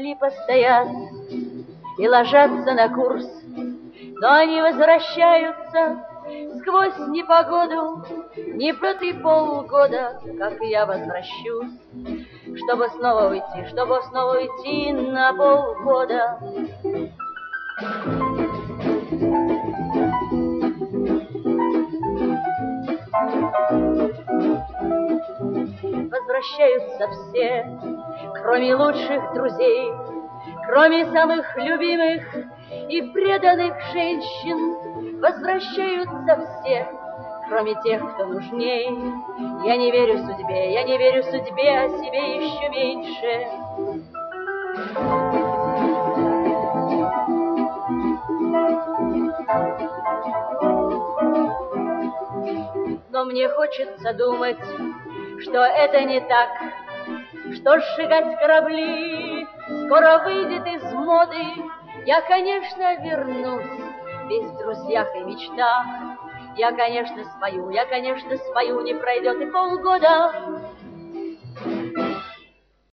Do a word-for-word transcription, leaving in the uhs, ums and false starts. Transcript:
мысли постоят и ложатся на курс, но они возвращаются сквозь непогоду, не проты полгода, как я возвращусь, чтобы снова уйти, чтобы снова уйти на полгода. Возвращаются все, кроме лучших друзей, кроме самых любимых и преданных женщин. Возвращаются все, кроме тех, кто нужней. Я не верю судьбе, я не верю судьбе, а себе еще меньше. Но мне хочется думать, что это не так, что сжигать корабли скоро выйдет из моды. Я, конечно, вернусь, весь в друзьях и мечтах. Я, конечно, спою, я, конечно, спою, не пройдет и полгода.